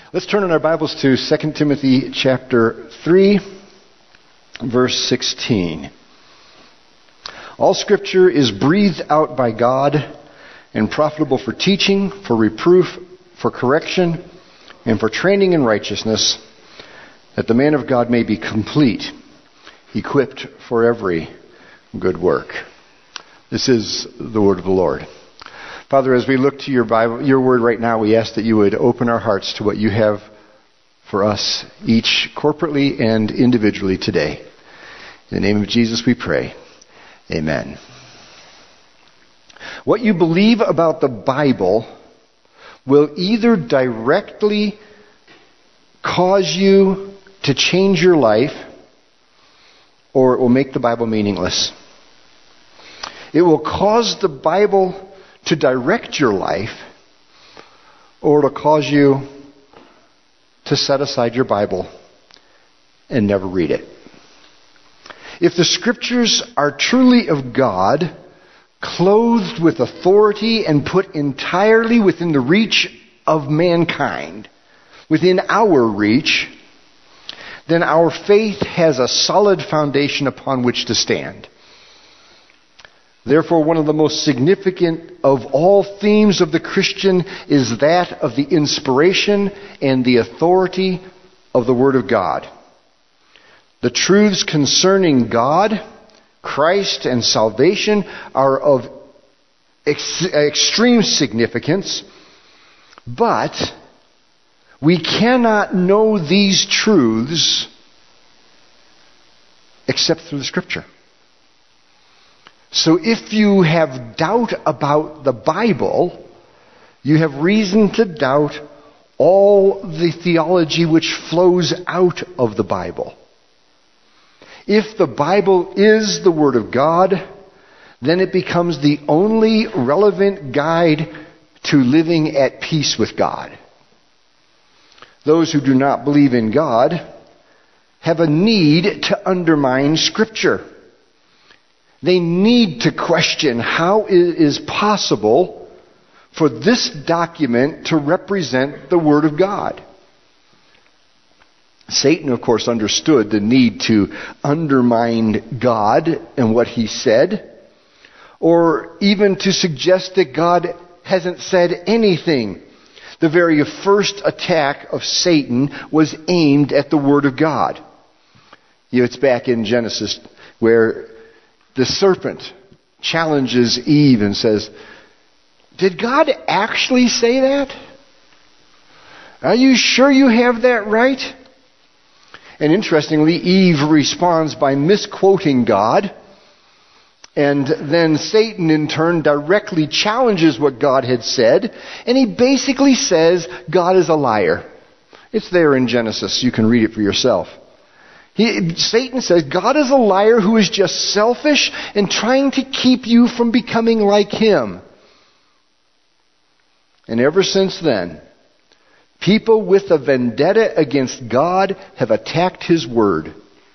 Let's turn in our Bibles to 2 Timothy chapter 3, verse 16. All Scripture is breathed out by God and profitable for teaching, for reproof, for correction, and for training in righteousness, that the man of God may be complete, equipped for every good work. This is the word of the Lord. Father, as we look to your Bible, your word right now, we ask that you would open our hearts to what you have for us, each corporately and individually today. In the name of Jesus we pray. Amen. What you believe about the Bible will either directly cause you to change your life, or it will make the Bible meaningless. It will cause the Bible to direct your life, or it'll cause you to set aside your Bible and never read it. If the Scriptures are truly of God, clothed with authority and put entirely within the reach of mankind, within our reach, then our faith has a solid foundation upon which to stand. Therefore, one of the most significant of all themes of the Christian is that of the inspiration and the authority of the Word of God. The truths concerning God, Christ, and salvation are of extreme significance, but we cannot know these truths except through the Scripture. So if you have doubt about the Bible, you have reason to doubt all the theology which flows out of the Bible. If the Bible is the Word of God, then it becomes the only relevant guide to living at peace with God. Those who do not believe in God have a need to undermine Scripture. They need to question how it is possible for this document to represent the Word of God. Satan, of course, understood the need to undermine God and what He said, or even to suggest that God hasn't said anything. The very first attack of Satan was aimed at the Word of God. It's back in Genesis where the serpent challenges Eve and says, "Did God actually say that? Are you sure you have that right?" And interestingly, Eve responds by misquoting God. And then Satan, in turn, directly challenges what God had said. And he basically says God is a liar. It's there in Genesis. You can read it for yourself. Satan says God is a liar who is just selfish and trying to keep you from becoming like him. And ever since then, people with a vendetta against God have attacked His Word.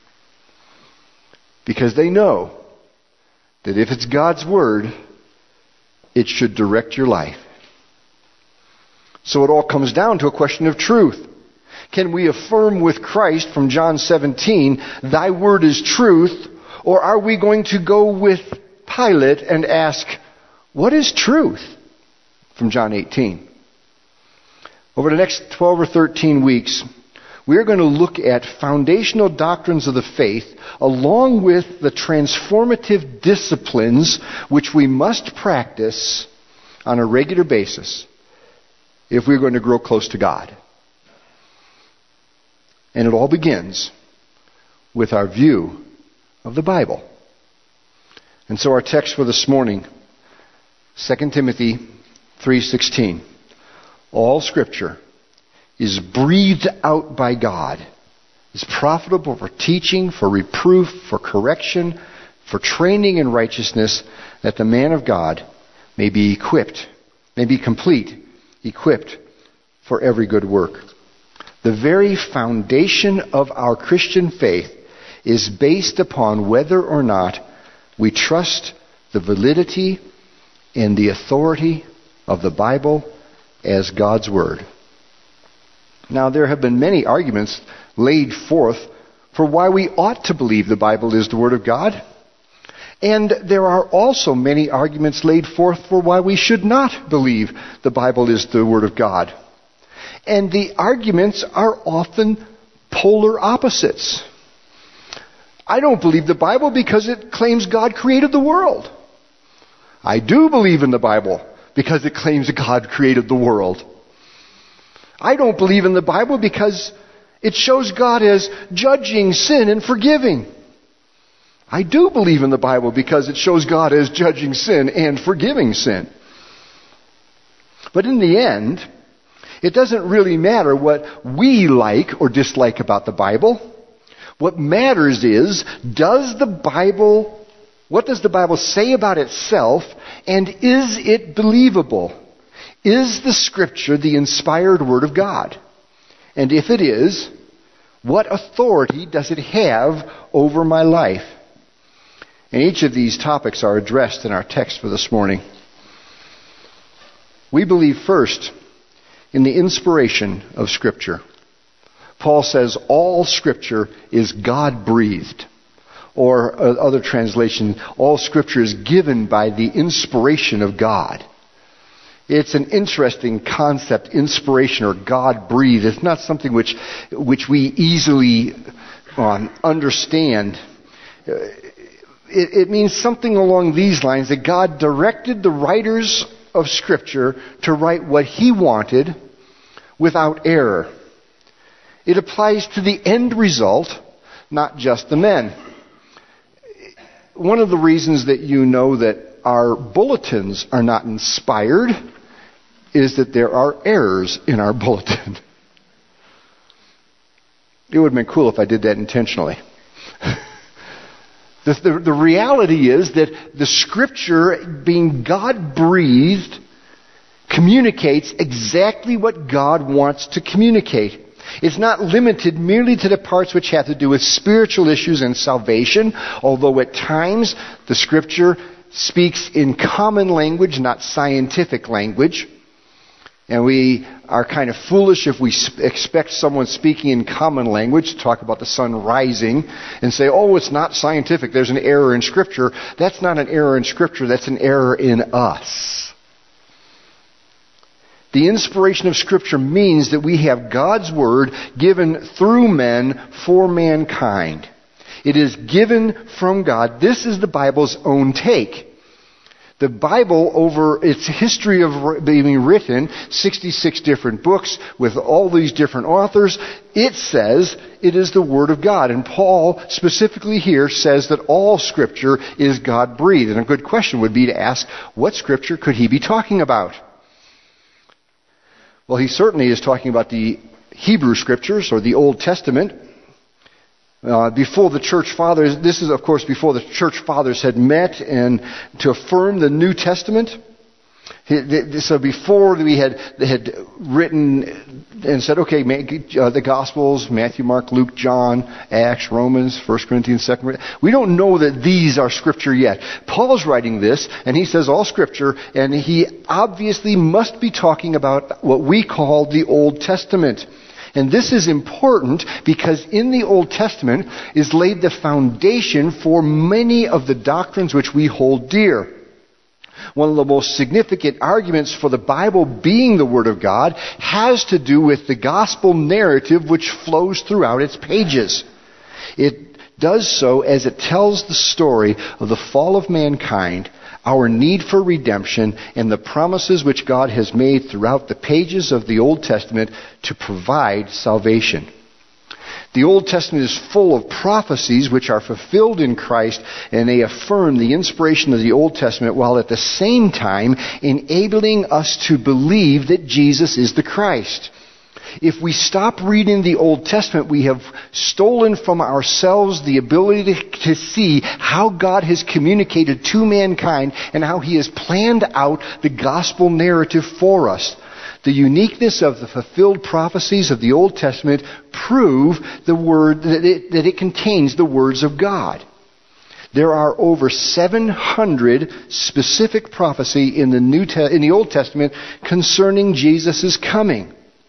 Because they know that if it's God's Word, it should direct your life. So it all comes down to a question of truth. Can we affirm with Christ from John 17, "Thy word is truth," or are we going to go with Pilate and ask, "What is truth?" from John 18. Over the next 12 or 13 weeks, we're going to look at foundational doctrines of the faith along with the transformative disciplines which we must practice on a regular basis if we're going to grow close to God. And it all begins with our view of the Bible. And so our text for this morning, 2 Timothy 3:16. All Scripture is breathed out by God, is profitable for teaching, for reproof, for correction, for training in righteousness, that the man of God may be equipped, may be complete, equipped for every good work. The very foundation of our Christian faith is based upon whether or not we trust the validity and the authority of the Bible as God's Word. Now, there have been many arguments laid forth for why we ought to believe the Bible is the Word of God. And there are also many arguments laid forth for why we should not believe the Bible is the Word of God. And the arguments are often polar opposites. I don't believe the Bible because it claims God created the world. I do believe in the Bible because it claims God created the world. I don't believe in the Bible because it shows God as judging sin and forgiving. I do believe in the Bible because it shows God as judging sin and forgiving sin. But in the end, it doesn't really matter what we like or dislike about the Bible. What matters is, what does the Bible say about itself, and is it believable? Is the Scripture the inspired Word of God? And if it is, what authority does it have over my life? And each of these topics are addressed in our text for this morning. We believe first in the inspiration of Scripture. Paul says all Scripture is God-breathed. Or other translation, all Scripture is given by the inspiration of God. It's an interesting concept, inspiration or God-breathed. It's not something which we easily understand. It means something along these lines, that God directed the writers of Scripture to write what He wanted without error. It applies to the end result, not just the men. One of the reasons that you know that our bulletins are not inspired is that there are errors in our bulletin. It would have been cool if I did that intentionally. The reality is that the Scripture, being God-breathed, communicates exactly what God wants to communicate. It's not limited merely to the parts which have to do with spiritual issues and salvation, although at times the Scripture speaks in common language, not scientific language. And we are kind of foolish if we expect someone speaking in common language to talk about the sun rising and say, oh, it's not scientific, there's an error in Scripture. That's not an error in Scripture, that's an error in us. The inspiration of Scripture means that we have God's Word given through men for mankind. It is given from God. This is the Bible's own take. The Bible, over its history of being written, 66 different books with all these different authors, it says it is the Word of God. And Paul specifically here says that all Scripture is God-breathed. And a good question would be to ask, what Scripture could he be talking about? Well, he certainly is talking about the Hebrew Scriptures, or the Old Testament. Before the church fathers, this is of course before the church fathers had met and to affirm the New Testament. So before they had written and said, okay, the Gospels, Matthew, Mark, Luke, John, Acts, Romans, 1 Corinthians, 2 Corinthians. We don't know that these are Scripture yet. Paul's writing this, and he says all Scripture, and he obviously must be talking about what we call the Old Testament. And this is important because in the Old Testament is laid the foundation for many of the doctrines which we hold dear. One of the most significant arguments for the Bible being the Word of God has to do with the gospel narrative which flows throughout its pages. It does so as it tells the story of the fall of mankind, our need for redemption, and the promises which God has made throughout the pages of the Old Testament to provide salvation. The Old Testament is full of prophecies which are fulfilled in Christ, and they affirm the inspiration of the Old Testament while at the same time enabling us to believe that Jesus is the Christ. If we stop reading the Old Testament, we have stolen from ourselves the ability to see how God has communicated to mankind and how He has planned out the gospel narrative for us. The uniqueness of the fulfilled prophecies of the Old Testament prove that it contains the words of God. There are over 700 specific prophecy in the Old Testament concerning Jesus' coming.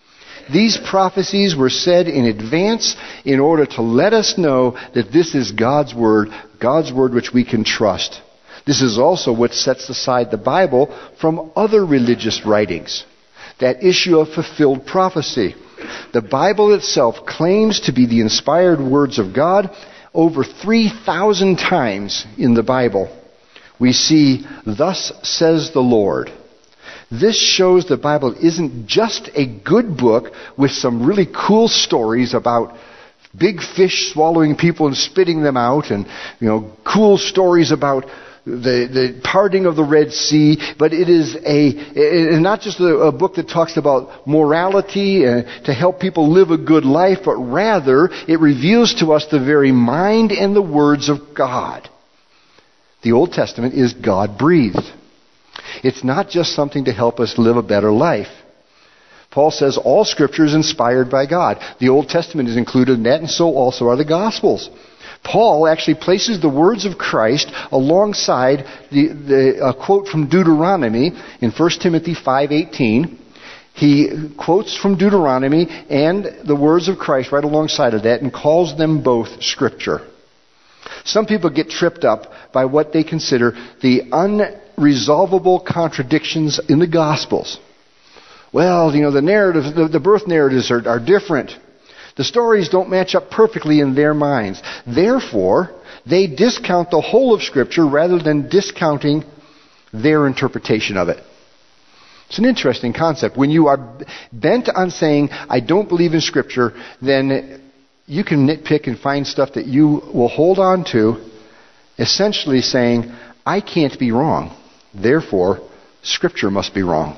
These prophecies were said in advance in order to let us know that this is God's Word which we can trust. This is also what sets aside the Bible from other religious writings. That issue of fulfilled prophecy. The Bible itself claims to be the inspired words of God. Over 3,000 times in the Bible, we see, "Thus says the Lord." This shows the Bible isn't just a good book with some really cool stories about big fish swallowing people and spitting them out, and cool stories about the parting of the Red Sea, but it is not just a book that talks about morality to help people live a good life, but rather it reveals to us the very mind and the words of God. The Old Testament is God-breathed. It's not just something to help us live a better life. Paul says all Scripture is inspired by God. The Old Testament is included in that, and so also are the Gospels. Paul actually places the words of Christ alongside a quote from Deuteronomy in 1 Timothy 5:18. He quotes from Deuteronomy and the words of Christ right alongside of that and calls them both Scripture. Some people get tripped up by what they consider the unresolvable contradictions in the Gospels. Well, the narratives, the birth narratives are different. The stories don't match up perfectly in their minds. Therefore, they discount the whole of Scripture rather than discounting their interpretation of it. It's an interesting concept. When you are bent on saying, "I don't believe in Scripture," then you can nitpick and find stuff that you will hold on to, essentially saying, "I can't be wrong. Therefore, Scripture must be wrong."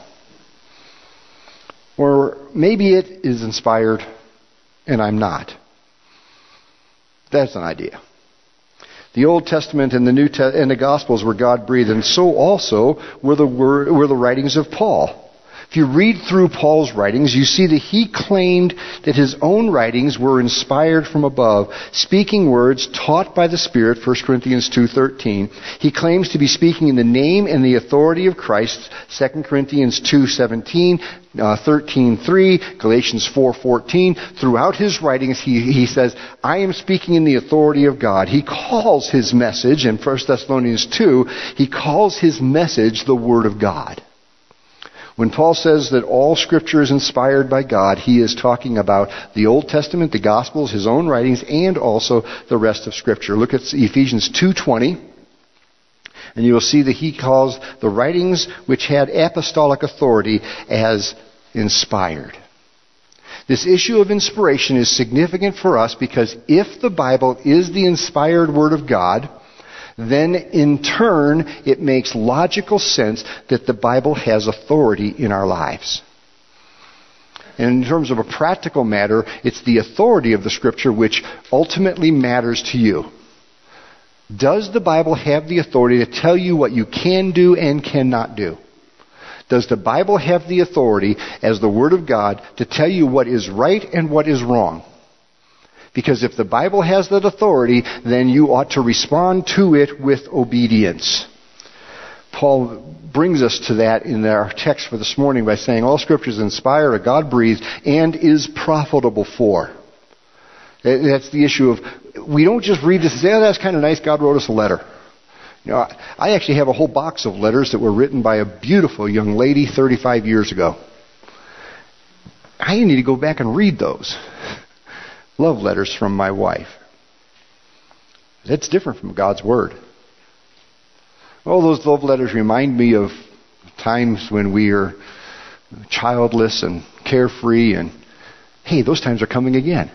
Or maybe it is inspired and I'm not. That's an idea. The Old Testament and the Gospels were God-breathed, and so also were the writings of Paul. If you read through Paul's writings, you see that he claimed that his own writings were inspired from above, speaking words taught by the Spirit, 1 Corinthians 2:13. He claims to be speaking in the name and the authority of Christ, 2 Corinthians 2:17, 13:3, Galatians 4:14. Throughout his writings, he says, "I am speaking in the authority of God." He calls his message, in 1 Thessalonians 2, he calls his message the Word of God. When Paul says that all Scripture is inspired by God, he is talking about the Old Testament, the Gospels, his own writings, and also the rest of Scripture. Look at Ephesians 2:20, and you will see that he calls the writings which had apostolic authority as inspired. This issue of inspiration is significant for us because if the Bible is the inspired Word of God, then in turn it makes logical sense that the Bible has authority in our lives. And in terms of a practical matter, it's the authority of the Scripture which ultimately matters to you. Does the Bible have the authority to tell you what you can do and cannot do? Does the Bible have the authority as the Word of God to tell you what is right and what is wrong? Because if the Bible has that authority, then you ought to respond to it with obedience. Paul brings us to that in our text for this morning by saying all Scripture is inspired or God-breathed and is profitable for. That's the issue of, we don't just read this and say, "Oh, that's kind of nice, God wrote us a letter." I actually have a whole box of letters that were written by a beautiful young lady 35 years ago. I need to go back and read those. Love letters from my wife. That's different from God's Word. All those love letters remind me of times when we are childless and carefree, and hey, those times are coming again.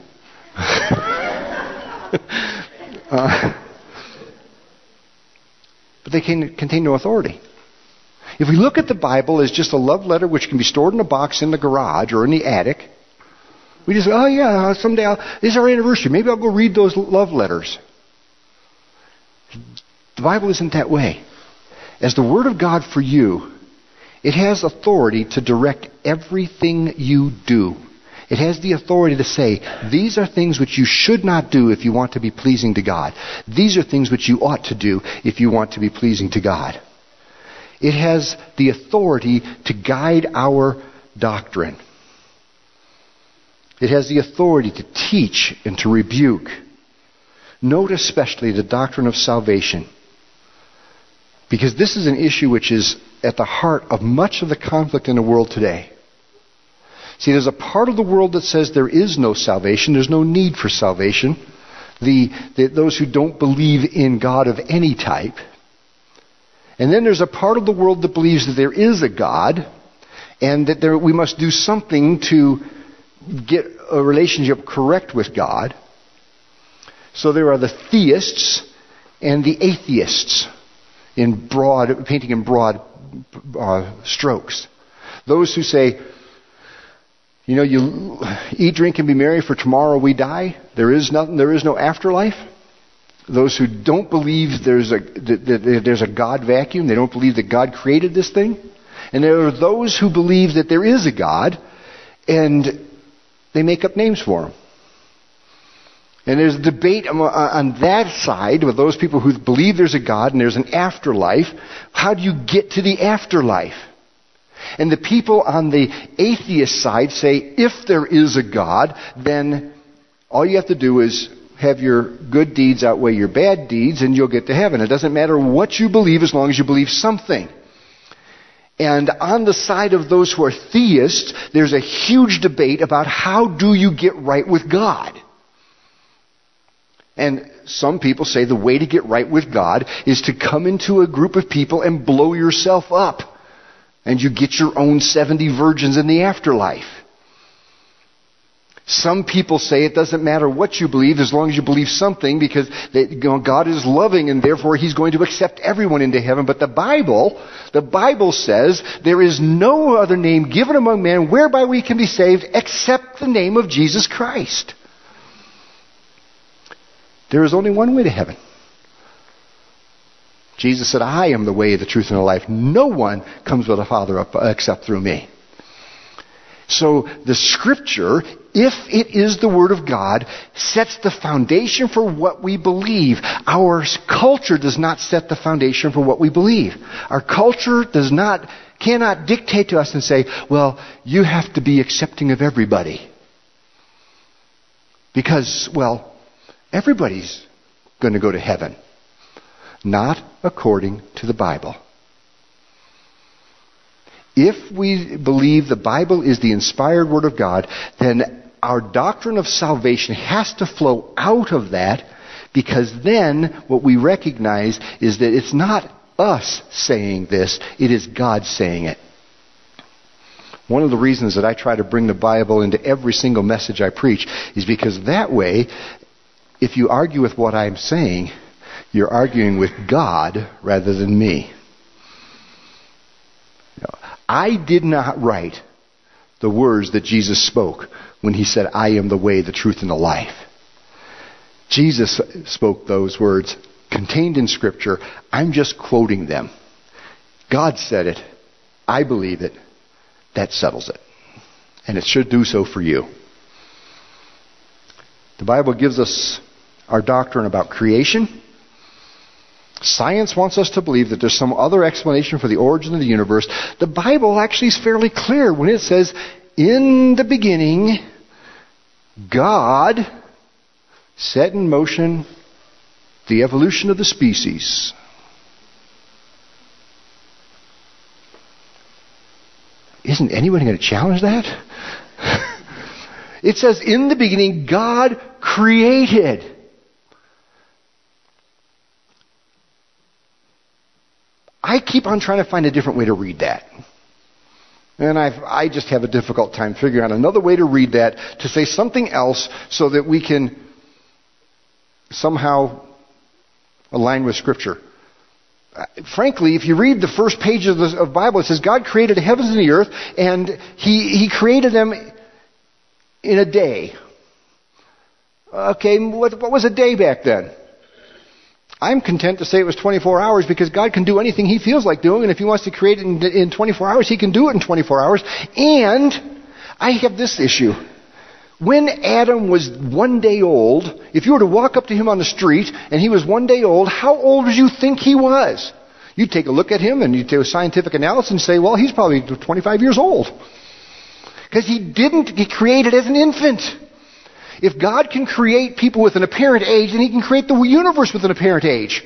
But they contain no authority. If we look at the Bible as just a love letter which can be stored in a box in the garage or in the attic, we just say, "Oh yeah, someday it's our anniversary. Maybe I'll go read those love letters." The Bible isn't that way. As the Word of God for you, it has authority to direct everything you do. It has the authority to say, these are things which you should not do if you want to be pleasing to God. These are things which you ought to do if you want to be pleasing to God. It has the authority to guide our doctrine. It has the authority to teach and to rebuke. Note especially the doctrine of salvation, because this is an issue which is at the heart of much of the conflict in the world today. See, there's a part of the world that says there is no salvation, there's no need for salvation. Those who don't believe in God of any type. And then there's a part of the world that believes that there is a God, and that we must do something to get a relationship correct with God. So there are the theists and the atheists, painting in broad strokes. Those who say, you eat, drink, and be merry, for tomorrow we die. There is no afterlife. Those who don't believe there's a God vacuum, they don't believe that God created this thing. And there are those who believe that there is a God, and they make up names for him. And there's a debate on that side with those people who believe there's a God and there's an afterlife. How do you get to the afterlife? And the people on the atheist side say, if there is a God, then all you have to do is have your good deeds outweigh your bad deeds and you'll get to heaven. It doesn't matter what you believe as long as you believe something. And on the side of those who are theists, there's a huge debate about how do you get right with God. And some people say the way to get right with God is to come into a group of people and blow yourself up. And you get your own 70 virgins in the afterlife. Some people say it doesn't matter what you believe as long as you believe something, because God is loving and therefore He's going to accept everyone into heaven. But the Bible says there is no other name given among men whereby we can be saved except the name of Jesus Christ. There is only one way to heaven. Jesus said, I am the way, the truth, and the life. No one comes to the Father except through me. So the Scripture, if it is the Word of God, sets the foundation for what we believe. Our culture does not set the foundation for what we believe. Our culture cannot dictate to us and say, well, you have to be accepting of everybody. Because, everybody's going to go to heaven. Not according to the Bible. If we believe the Bible is the inspired Word of God, then our doctrine of salvation has to flow out of that, because then what we recognize is that it's not us saying this, it is God saying it. One of the reasons that I try to bring the Bible into every single message I preach is because that way, if you argue with what I'm saying, you're arguing with God rather than me. I did not write the words that Jesus spoke when He said, I am the way, the truth, and the life. Jesus spoke those words contained in Scripture. I'm just quoting them. God said it. I believe it. That settles it. And it should do so for you. The Bible gives us our doctrine about creation. Science wants us to believe that there's some other explanation for the origin of the universe. The Bible actually is fairly clear when it says, in the beginning, God set in motion the evolution of the species. Isn't anyone going to challenge that? It says, in the beginning, God created. I keep on trying to find a different way to read that. And I just have a difficult time figuring out another way to read that, to say something else so that we can somehow align with Scripture. Frankly, if you read the first page of the Bible, it says God created the heavens and the earth, and He created them in a day. Okay, what was a day back then? I'm content to say it was 24 hours, because God can do anything He feels like doing, and if He wants to create it in 24 hours, He can do it in 24 hours. And I have this issue. When Adam was 1 day old, if you were to walk up to him on the street and he was 1 day old, how old do you think he was? You'd take a look at him and you'd do a scientific analysis and say, well, he's probably 25 years old. Because he created as an infant. If God can create people with an apparent age, then He can create the universe with an apparent age.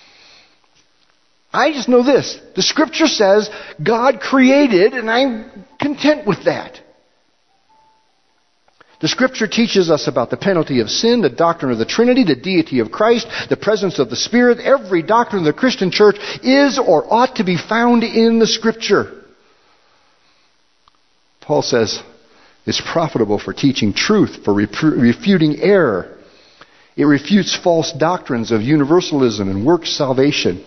I just know this. The Scripture says God created, and I'm content with that. The Scripture teaches us about the penalty of sin, the doctrine of the Trinity, the deity of Christ, the presence of the Spirit. Every doctrine of the Christian church is or ought to be found in the Scripture. Paul says it's profitable for teaching truth, for refuting error. It refutes false doctrines of universalism and works salvation.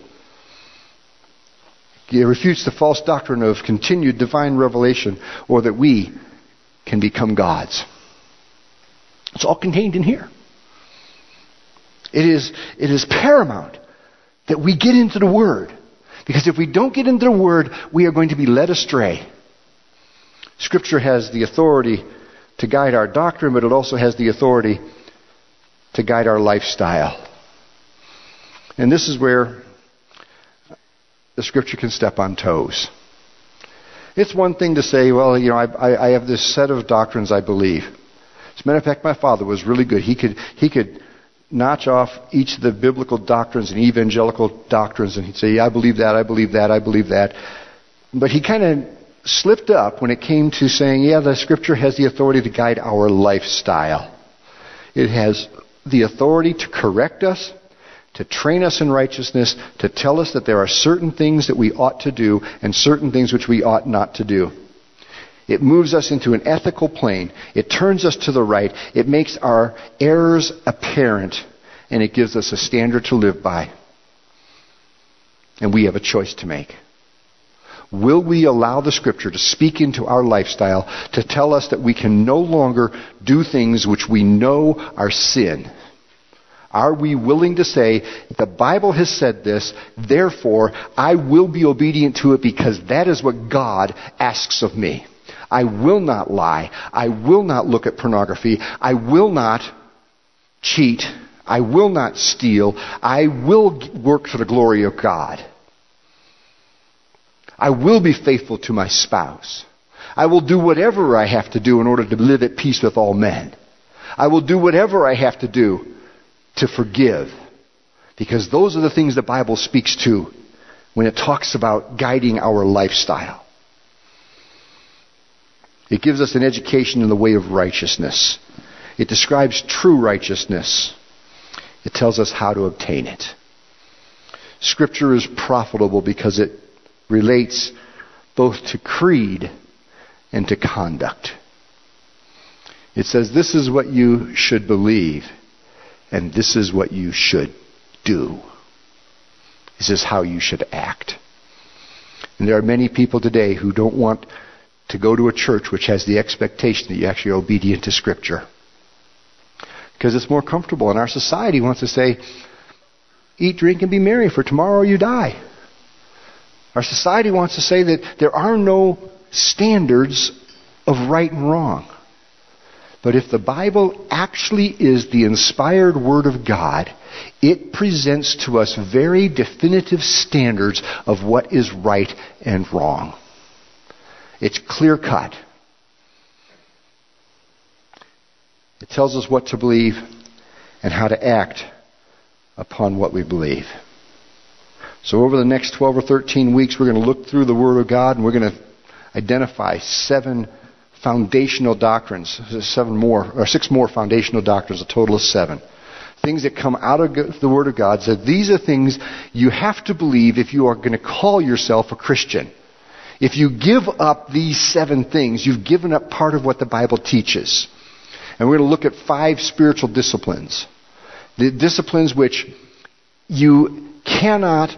It refutes the false doctrine of continued divine revelation, or that we can become gods. It's all contained in here. It is paramount that we get into the Word. Because if we don't get into the Word, we are going to be led astray. Scripture has the authority to guide our doctrine, but it also has the authority to guide our lifestyle. And this is where the Scripture can step on toes. It's one thing to say, well, I have this set of doctrines I believe. As a matter of fact, my father was really good. He could notch off each of the biblical doctrines and evangelical doctrines, and he'd say, yeah, I believe that, I believe that, I believe that. But he kind of slipped up when it came to saying, yeah, the Scripture has the authority to guide our lifestyle. It has the authority to correct us, to train us in righteousness, to tell us that there are certain things that we ought to do and certain things which we ought not to do. It moves us into an ethical plane. It turns us to the right. It makes our errors apparent. And it gives us a standard to live by. And we have a choice to make. Will we allow the Scripture to speak into our lifestyle, to tell us that we can no longer do things which we know are sin? Are we willing to say, the Bible has said this, therefore I will be obedient to it because that is what God asks of me? I will not lie. I will not look at pornography. I will not cheat. I will not steal. I will work for the glory of God. I will be faithful to my spouse. I will do whatever I have to do in order to live at peace with all men. I will do whatever I have to do to forgive. Because those are the things the Bible speaks to when it talks about guiding our lifestyle. It gives us an education in the way of righteousness. It describes true righteousness. It tells us how to obtain it. Scripture is profitable because it relates both to creed and to conduct. It says this is what you should believe and this is what you should do. This is how you should act. And there are many people today who don't want to go to a church which has the expectation that you actually are obedient to Scripture. Because it's more comfortable. And our society wants to say, eat, drink, and be merry, for tomorrow you die. Our society wants to say that there are no standards of right and wrong. But if the Bible actually is the inspired Word of God, it presents to us very definitive standards of what is right and wrong. It's clear cut. It tells us what to believe and how to act upon what we believe. So over the next 12 or 13 weeks, we're going to look through the Word of God and we're going to identify 7 foundational doctrines, 6 more foundational doctrines, a total of 7. Things that come out of the Word of God. So these are things you have to believe if you are going to call yourself a Christian. If you give up these 7 things, you've given up part of what the Bible teaches. And we're going to look at 5 spiritual disciplines. The disciplines which you cannot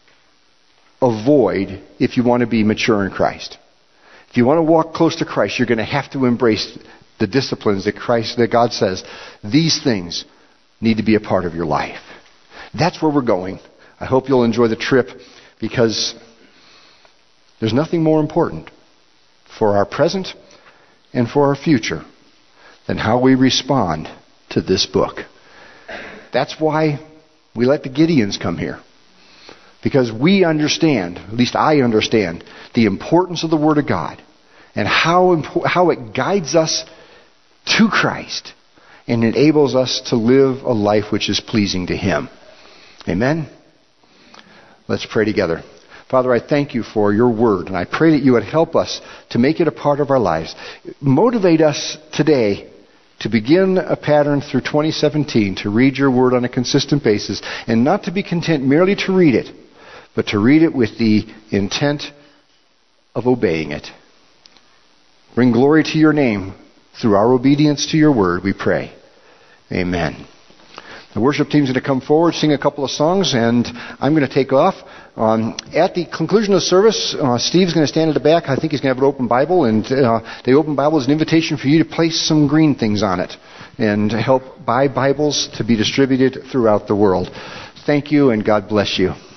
avoid if you want to be mature in Christ. If you want to walk close to Christ, you're going to have to embrace the disciplines that God says, these things need to be a part of your life. That's where we're going. I hope you'll enjoy the trip because there's nothing more important for our present and for our future than how we respond to this book. That's why we let the Gideons come here. Because we understand, at least I understand, the importance of the Word of God and how it guides us to Christ. and enables us to live a life which is pleasing to Him. Amen? Let's pray together. Father, I thank you for your word, and I pray that you would help us to make it a part of our lives. Motivate us today to begin a pattern through 2017 to read your word on a consistent basis, and not to be content merely to read it, but to read it with the intent of obeying it. Bring glory to your name through our obedience to your word, we pray. Amen. The worship team's going to come forward, sing a couple of songs, and I'm going to take off. At the conclusion of the service, Steve's going to stand at the back. I think he's going to have an open Bible, and the open Bible is an invitation for you to place some green things on it and help buy Bibles to be distributed throughout the world. Thank you, and God bless you.